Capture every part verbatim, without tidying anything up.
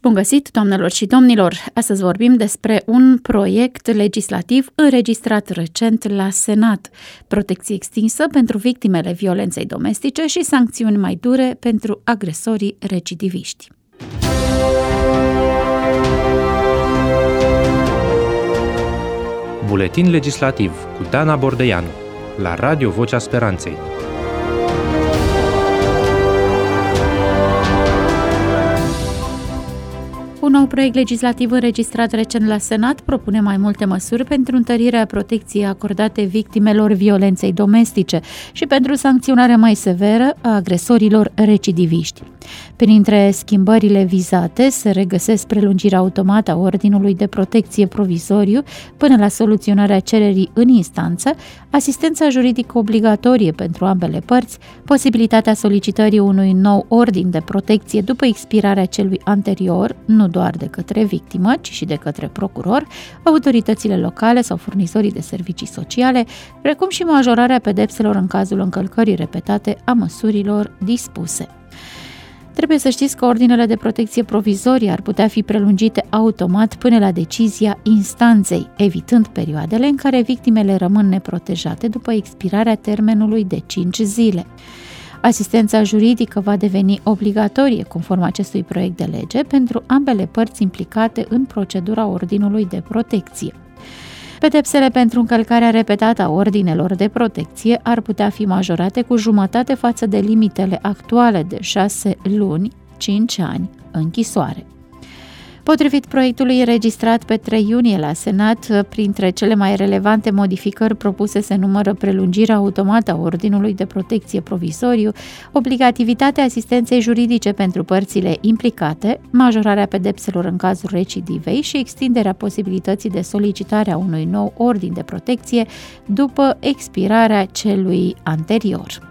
Bun găsit, doamnelor și domnilor! Astăzi vorbim despre un proiect legislativ înregistrat recent la Senat. Protecție extinsă pentru victimele violenței domestice și sancțiuni mai dure pentru agresorii recidiviști. Buletin legislativ cu Dana Bordeianu la Radio Vocea Speranței. Un nou proiect legislativ înregistrat recent la Senat propune mai multe măsuri pentru întărirea protecției acordate victimelor violenței domestice și pentru sancționarea mai severă a agresorilor recidiviști. Printre schimbările vizate se regăsesc prelungirea automată a ordinului de protecție provizoriu până la soluționarea cererii în instanță, asistența juridică obligatorie pentru ambele părți, posibilitatea solicitării unui nou ordin de protecție după expirarea celui anterior, nu doar de către victimă, ci și de către procuror, autoritățile locale sau furnizorii de servicii sociale, precum și majorarea pedepselor în cazul încălcării repetate a măsurilor dispuse. Trebuie să știți că ordinele de protecție provizorie ar putea fi prelungite automat până la decizia instanței, evitând perioadele în care victimele rămân neprotejate după expirarea termenului de cinci zile. Asistența juridică va deveni obligatorie, conform acestui proiect de lege, pentru ambele părți implicate în procedura ordinului de protecție. Pedepsele pentru încălcarea repetată a ordinelor de protecție ar putea fi majorate cu jumătate față de limitele actuale de șase luni, cinci ani, închisoare. Potrivit proiectului înregistrat pe trei iunie la Senat, printre cele mai relevante modificări propuse se numără prelungirea automată a ordinului de protecție provizoriu, obligativitatea asistenței juridice pentru părțile implicate, majorarea pedepselor în cazul recidivei și extinderea posibilității de solicitare a unui nou ordin de protecție după expirarea celui anterior.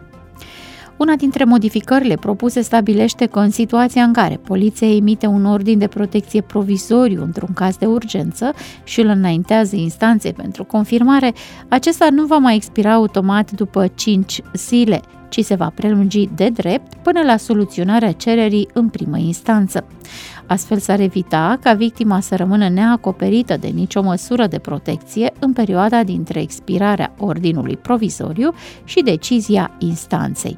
Una dintre modificările propuse stabilește că în situația în care poliția emite un ordin de protecție provizoriu într-un caz de urgență și îl înaintează instanței pentru confirmare, acesta nu va mai expira automat după cinci zile, ci se va prelungi de drept până la soluționarea cererii în primă instanță. Astfel s-ar evita ca victima să rămână neacoperită de nicio măsură de protecție în perioada dintre expirarea ordinului provizoriu și decizia instanței.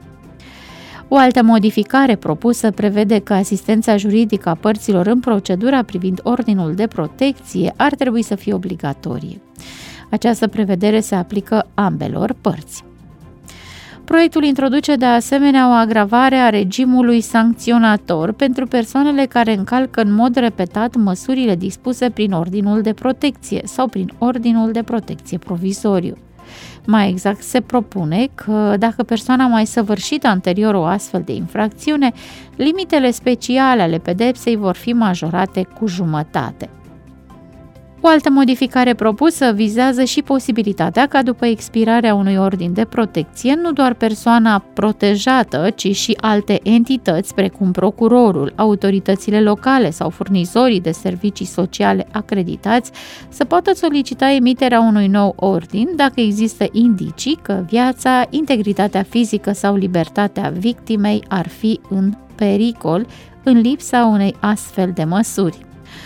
O altă modificare propusă prevede că asistența juridică a părților în procedura privind ordinul de protecție ar trebui să fie obligatorie. Această prevedere se aplică ambelor părți. Proiectul introduce de asemenea o agravare a regimului sancționator pentru persoanele care încalcă în mod repetat măsurile dispuse prin ordinul de protecție sau prin ordinul de protecție provizoriu. Mai exact, se propune că dacă persoana a mai săvârșit anterior o astfel de infracțiune, limitele speciale ale pedepsei vor fi majorate cu jumătate. O altă modificare propusă vizează și posibilitatea ca după expirarea unui ordin de protecție, nu doar persoana protejată, ci și alte entități, precum procurorul, autoritățile locale sau furnizorii de servicii sociale acreditați, să poată solicita emiterea unui nou ordin dacă există indicii că viața, integritatea fizică sau libertatea victimei ar fi în pericol în lipsa unei astfel de măsuri.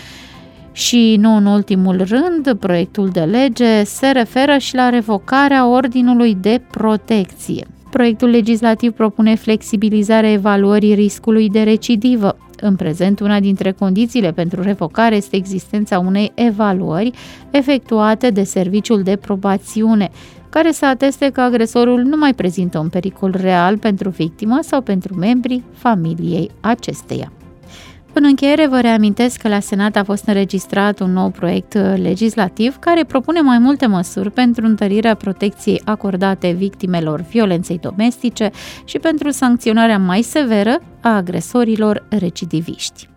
Și nu în ultimul rând, proiectul de lege se referă și la revocarea ordinului de protecție. Proiectul legislativ propune flexibilizarea evaluării riscului de recidivă. În prezent, una dintre condițiile pentru revocare este existența unei evaluări efectuate de Serviciul de Probațiune, care să ateste că agresorul nu mai prezintă un pericol real pentru victimă sau pentru membrii familiei acesteia. În încheiere, vă reamintesc că la Senat a fost înregistrat un nou proiect legislativ care propune mai multe măsuri pentru întărirea protecției acordate victimelor violenței domestice și pentru sancționarea mai severă a agresorilor recidiviști.